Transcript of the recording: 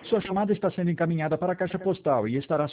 Sua chamada está sendo encaminhada para a caixa postal e estará